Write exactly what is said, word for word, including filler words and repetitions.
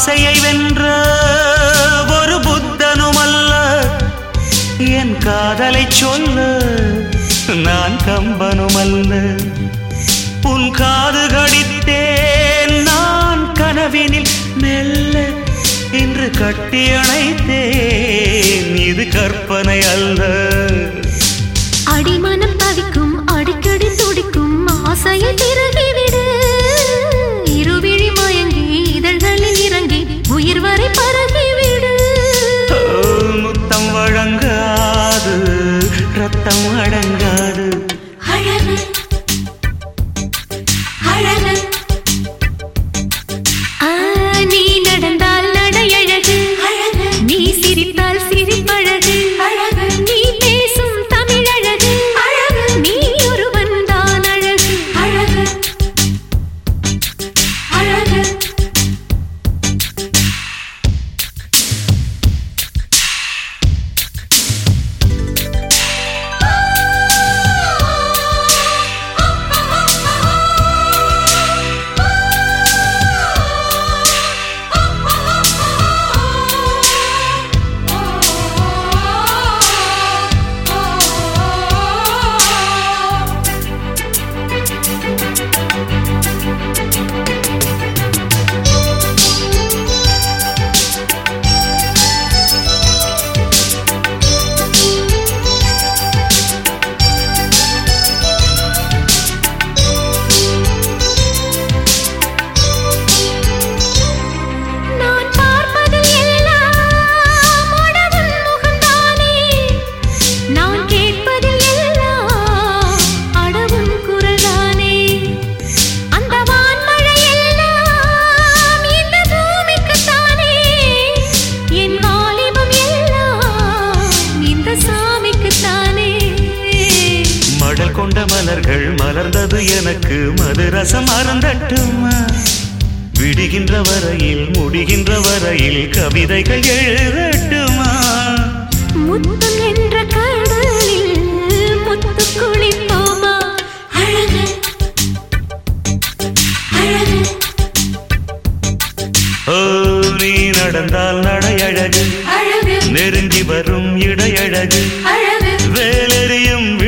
ஆசையை வென்ற ஒரு புத்தனுமல்ல, என் காதலை சொல்ல நான் கம்பனுமல்ல. உன் காது கடித்தேன் நான் கனவினில் மெல்ல, இன்று கட்டி அணைத்தேன் இது கற்பனை அல்ல. அடிமனம் தவிக்கும் அடிக்கடி துடிக்கும் ஆசையை திருகிவிடு, இருவிழி மயங்கி இதழ்களில் இறங்கி உயிர் வரை பரகிவிடு. முத்தம் வழங்காது ரத்தம் அடங்காது. அழகு அழகு நீ நடந்தால் நடையழகு அழகு, நீ சிரித்தால் சிரிப்பழகு அழகு, நீ பேசும் தமிழழகு அழகு, நீ ஒருவன் தான் அழகு அழகு அழகு. கொண்ட மலர்கள் மலர்ந்தது எனக்கு மதுரசம் அருந்தட்டுமா, விடுகின்ற வரையில் முடிகின்ற வரையில் கவிதைகள் எழுதட்டுமா. முத்தம் என்ற கடலில் முத்து குளிப்போமா, அழகு அழகு. ஓ நீ நடந்தால் நடையழகு அழகு, நெருங்கி வரும் இடையழகு அழகு, வேலெறியும்